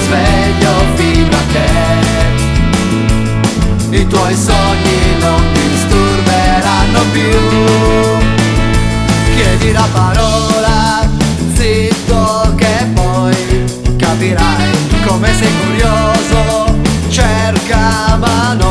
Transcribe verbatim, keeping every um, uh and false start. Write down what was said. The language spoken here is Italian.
sveglio fino a che i tuoi sogni non disturberanno più. Chiedi la parola, zitto che poi capirai come sei curioso. Cerca ma non